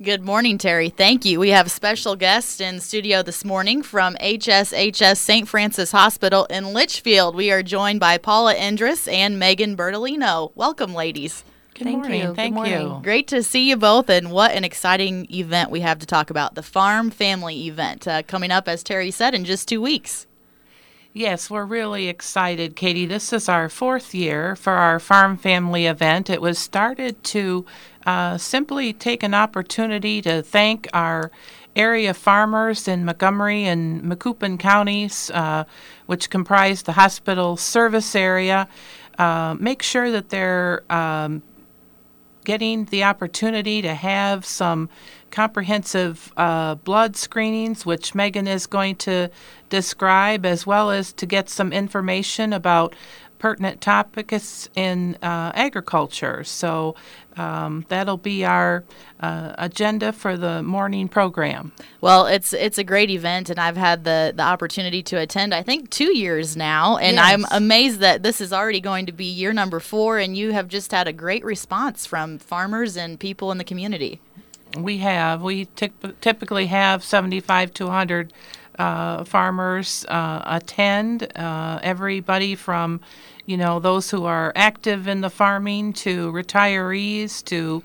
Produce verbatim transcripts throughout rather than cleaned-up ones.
Good morning, Terry. Thank you. We have a special guest in studio this morning from H S H S Saint Francis Hospital in Litchfield. We are joined by Paula Endress and Megan Bertolino. Welcome, ladies. Good Thank morning. you. Thank Good you. morning. Great to see you both, and what an exciting event we have to talk about, the Farm Family event, uh, coming up, as Terry said, in just two weeks. Yes, we're really excited, Katie. This is our fourth year for our Farm Family event. It was started to uh, simply take an opportunity to thank our area farmers in Montgomery and Macoupin counties, uh, which comprise the hospital service area. Uh, make sure that they're um, getting the opportunity to have some comprehensive uh, blood screenings, which Megan is going to describe, as well as to get some information about pertinent topics in uh, agriculture. So um, that'll be our uh, agenda for the morning program. Well, it's it's a great event, and I've had the, the opportunity to attend, I think, two years now, and Yes. I'm amazed that this is already going to be year number four, and you have just had a great response from farmers and people in the community. We have. We typ- typically have seventy-five to one hundred uh, farmers uh, attend. Uh, everybody from, you know, those who are active in the farming to retirees to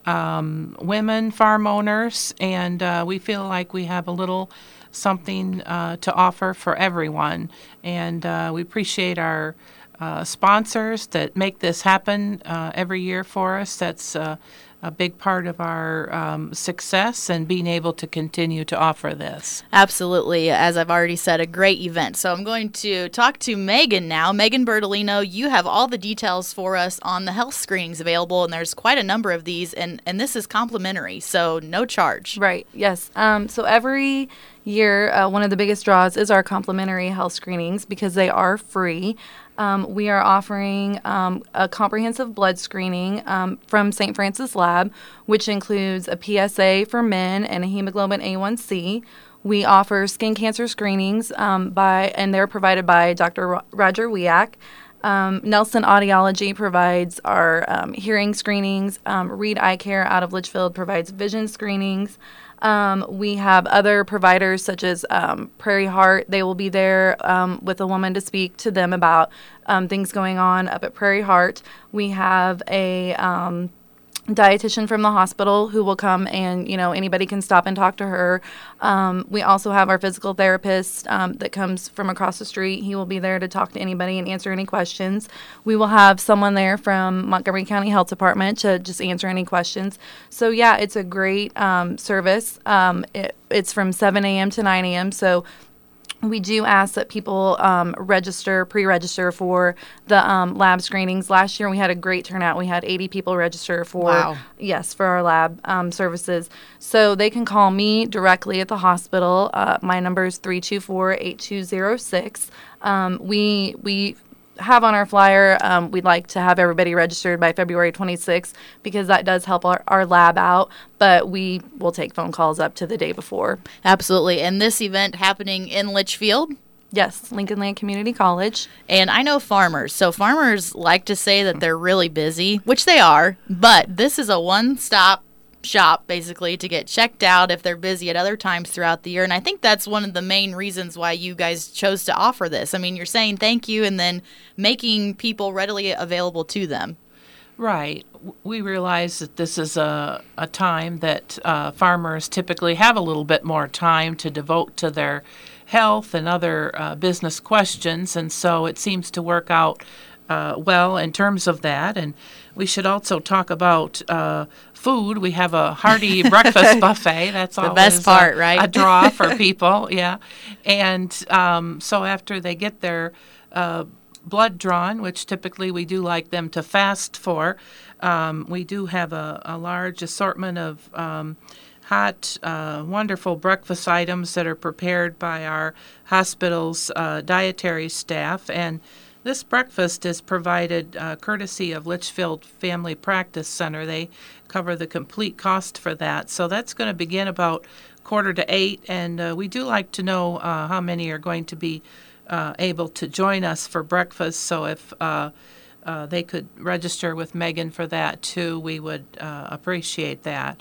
um, women farm owners, and uh, we feel like we have a little something uh, to offer for everyone. And uh, we appreciate our uh, sponsors that make this happen uh, every year for us. That's uh, a big part of our um, success and being able to continue to offer this. Absolutely. As I've already said, a great event. So I'm going to talk to Megan now. Megan Bertolino, you have all the details for us on the health screenings available, and there's quite a number of these, and, and this is complimentary, so no charge. Right, yes. Um, so every year, uh, one of the biggest draws is our complimentary health screenings because they are free. Um, we are offering um, a comprehensive blood screening um, from Saint Francis Lab, which includes a P S A for men and a hemoglobin A one C. We offer skin cancer screenings um, by, and they're provided by Doctor Ro- Roger Wiak. Um, Nelson Audiology provides our um, hearing screenings. Um, Reed Eye Care out of Litchfield provides vision screenings. Um, we have other providers such as um, Prairie Heart. They will be there um, with a woman to speak to them about um, things going on up at Prairie Heart. We have a um, dietitian from the hospital who will come, and you know anybody can stop and talk to her. Um, we also have our physical therapist um, that comes from across the street. He will be there to talk to anybody and answer any questions. We will have someone there from Montgomery County Health Department to just answer any questions. So yeah, it's a great um, service. Um, it, it's from seven a.m. to nine a.m. So we do ask that people um, register, pre-register for the um, lab screenings. Last year we had a great turnout. We had eighty people register for, Wow. yes, for our lab um, services. So they can call me directly at the hospital. Uh, my number is three two four, eight two zero six. Um, we we have on our flyer, um, we'd like to have everybody registered by February twenty-sixth because that does help our, our lab out, but we will take phone calls up to the day before. Absolutely. And this event happening in Litchfield? Yes, Lincoln Land Community College. And I know farmers, so farmers like to say that they're really busy, which they are, but this is a one-stop shop, basically, to get checked out if they're busy at other times throughout the year. And I think that's one of the main reasons why you guys chose to offer this. I mean, you're saying thank you and then making people readily available to them. Right. W- We realize that this is a, a time that uh, farmers typically have a little bit more time to devote to their health and other uh, business questions, and so it seems to work out uh, well in terms of that. And we should also talk about uh, food. We have a hearty breakfast buffet. That's The always best part, a, right? a draw for people, yeah. And um, so after they get their uh, blood drawn, which typically we do like them to fast for, um, we do have a, a large assortment of um, hot, uh, wonderful breakfast items that are prepared by our hospital's uh, dietary staff. And this breakfast is provided uh, courtesy of Litchfield Family Practice Center. They cover the complete cost for that. So that's going to begin about quarter to eight, and uh, we do like to know uh, how many are going to be uh, able to join us for breakfast. So if uh, uh, they could register with Megan for that too, we would uh, appreciate that.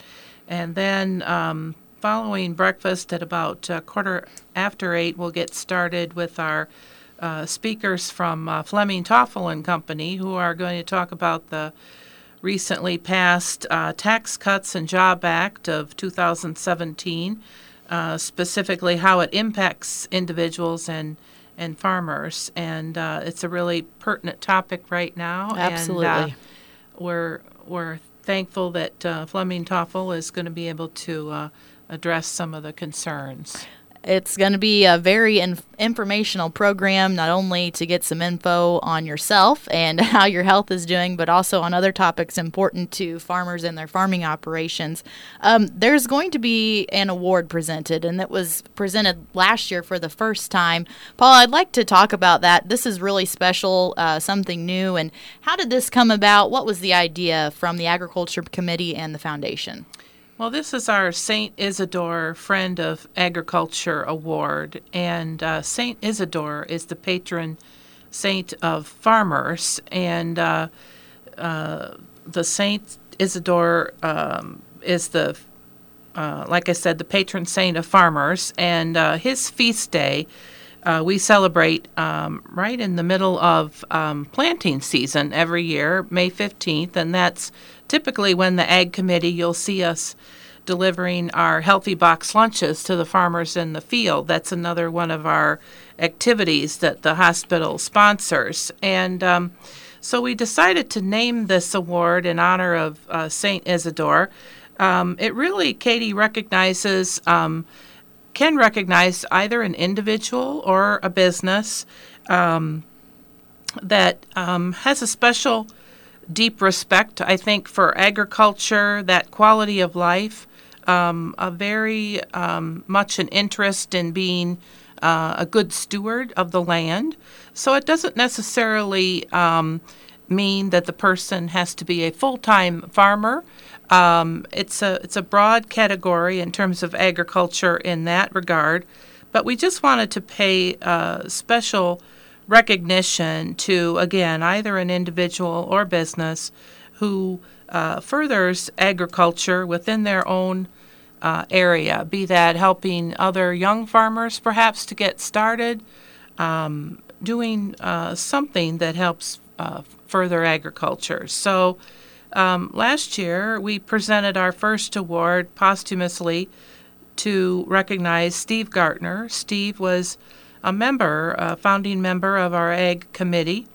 And then um, following breakfast at about a quarter after eight, we'll get started with our uh, speakers from uh, Fleming Toffel and Company, who are going to talk about the recently passed uh, Tax Cuts and Job Act of two thousand seventeen, uh, specifically how it impacts individuals and and farmers. And uh, it's a really pertinent topic right now. Absolutely. And, uh, we're we're thankful that uh, Fleming Toffel is going to be able to uh, address some of the concerns. It's going to be a very inf- informational program, not only to get some info on yourself and how your health is doing, but also on other topics important to farmers and their farming operations. Um, there's going to be an award presented, and it was presented last year for the first time. Paul, I'd like to talk about that. This is really special, uh, something new. And how did this come about? What was the idea from the Agriculture Committee and the Foundation? Well, this is our Saint Isidore Friend of Agriculture Award, and uh, Saint Isidore is the patron saint of farmers, and uh, uh, the Saint Isidore um, is the, uh, like I said, the patron saint of farmers, and uh, his feast day uh, we celebrate um, right in the middle of um, planting season every year, May fifteenth, and that's typically when the Ag Committee, you'll see us delivering our Healthy Box lunches to the farmers in the field. That's another one of our activities that the hospital sponsors. And um, so we decided to name this award in honor of uh, Saint Isidore. Um, it really, Katie, recognizes, um, can recognize either an individual or a business um, that um, has a special deep respect, I think, for agriculture, that quality of life, um, a very um, much an interest in being uh, a good steward of the land. So it doesn't necessarily um, mean that the person has to be a full-time farmer. Um, it's a it's a broad category in terms of agriculture in that regard, but we just wanted to pay uh, special recognition to, again, either an individual or business who uh, furthers agriculture within their own uh, area, be that helping other young farmers perhaps to get started, um, doing uh, something that helps uh, further agriculture. So um, last year we presented our first award posthumously to recognize Steve Gartner. Steve was a member, a founding member of our Ag Committee,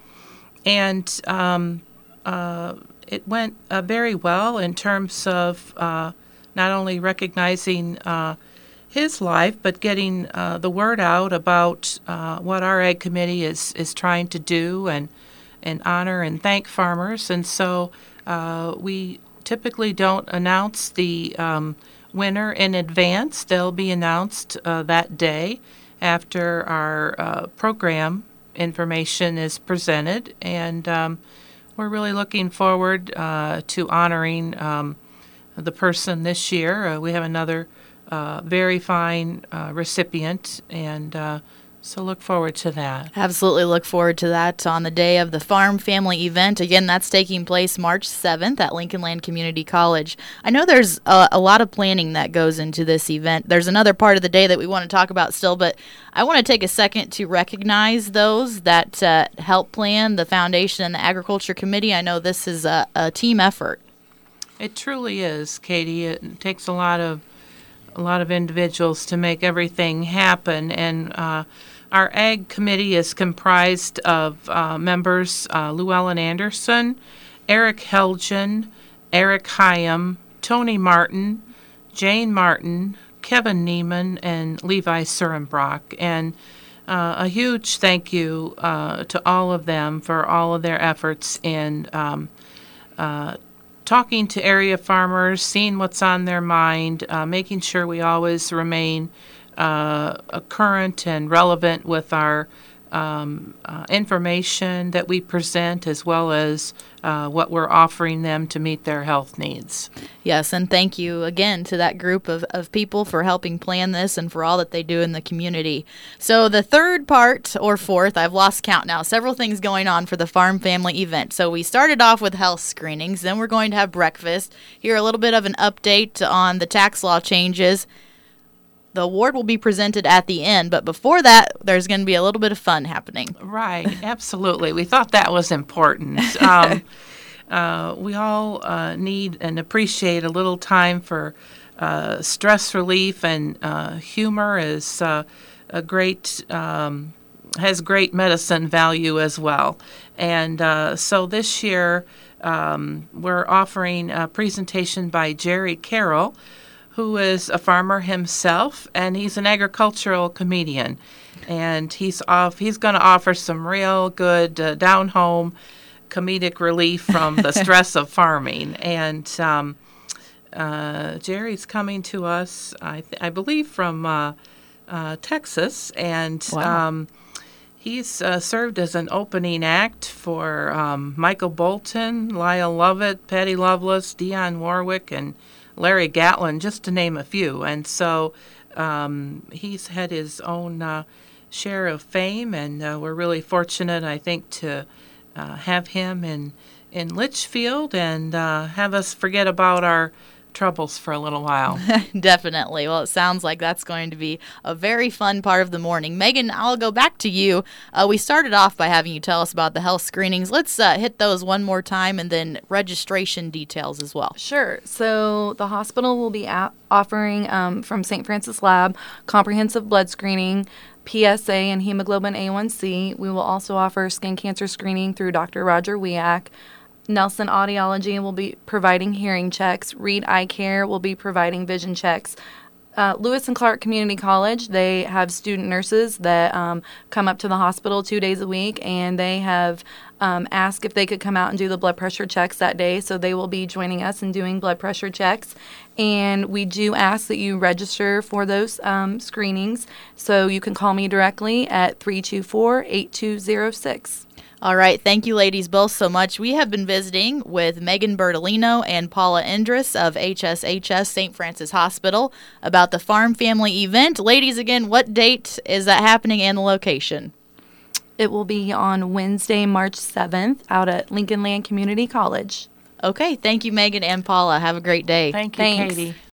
and um, uh, it went uh, very well in terms of uh, not only recognizing uh, his life, but getting uh, the word out about uh, what our Ag Committee is, is trying to do and, and honor and thank farmers. And so uh, we typically don't announce the um, winner in advance. They'll be announced uh, that day after our uh, program information is presented, and um, we're really looking forward uh, to honoring um, the person this year. Uh, we have another uh, very fine uh, recipient, and uh, so look forward to that. Absolutely look forward to that on the day of the Farm Family event. Again, that's taking place March seventh at Lincoln Land Community College. I know there's a, a lot of planning that goes into this event. There's another part of the day that we want to talk about still, but I want to take a second to recognize those that uh, help plan, the foundation and the Agriculture Committee. I know this is a, a team effort. It truly is, Katie. It takes a lot of a lot of individuals to make everything happen, and uh, our Ag Committee is comprised of uh, members uh, Llewellyn Anderson, Eric Helgen, Eric Hyam, Tony Martin, Jane Martin, Kevin Neiman, and Levi Surenbrock. And uh, a huge thank you uh, to all of them for all of their efforts in um, uh, talking to area farmers, seeing what's on their mind, uh, making sure we always remain uh, current and relevant with our um, uh, information that we present, as well as uh, what we're offering them to meet their health needs. Yes, and thank you again to that group of, of people for helping plan this and for all that they do in the community. So the third part, or fourth, I've lost count now, several things going on for the Farm Family event. So we started off with health screenings, then we're going to have breakfast, hear a little bit of an update on the tax law changes. The award will be presented at the end, but before that, there's going to be a little bit of fun happening. Right, absolutely. We thought that was important. Um, uh, we all uh, need and appreciate a little time for uh, stress relief, and uh, humor is uh, a great um, has great medicine value as well. And uh, so this year, um, we're offering a presentation by Jerry Carroll, who is a farmer himself, and he's an agricultural comedian. And he's off. He's going to offer some real good uh, down-home comedic relief from the stress of farming. And um, uh, Jerry's coming to us, I, th- I believe, from uh, uh, Texas, and Wow. um, he's uh, served as an opening act for um, Michael Bolton, Lyle Lovett, Patty Loveless, Dionne Warwick, and Larry Gatlin, just to name a few. And so um, he's had his own uh, share of fame, and uh, we're really fortunate, I think, to uh, have him in, in Litchfield and uh, have us forget about our troubles for a little while. Definitely. Well, it sounds like that's going to be a very fun part of the morning. Megan, I'll go back to you. Uh, we started off by having you tell us about the health screenings. Let's uh, hit those one more time, and then registration details as well. Sure. So the hospital will be a- offering um, from Saint Francis Lab comprehensive blood screening, P S A, and hemoglobin A one C. We will also offer skin cancer screening through Doctor Roger Wiak. Nelson Audiology will be providing hearing checks. Reed Eye Care will be providing vision checks. Uh, Lewis and Clark Community College, they have student nurses that um, come up to the hospital two days a week, and they have um, asked if they could come out and do the blood pressure checks that day, so they will be joining us in doing blood pressure checks. And we do ask that you register for those um, screenings, so you can call me directly at three two four, eight two zero six. All right. Thank you, ladies, both so much. We have been visiting with Megan Bertolino and Paula Endress of H S H S Saint Francis Hospital about the Farm Family event. Ladies, again, what date is that happening and the location? It will be on Wednesday, March seventh, out at Lincoln Land Community College. Okay. Thank you, Megan and Paula. Have a great day. Thank you, Thanks. Katie.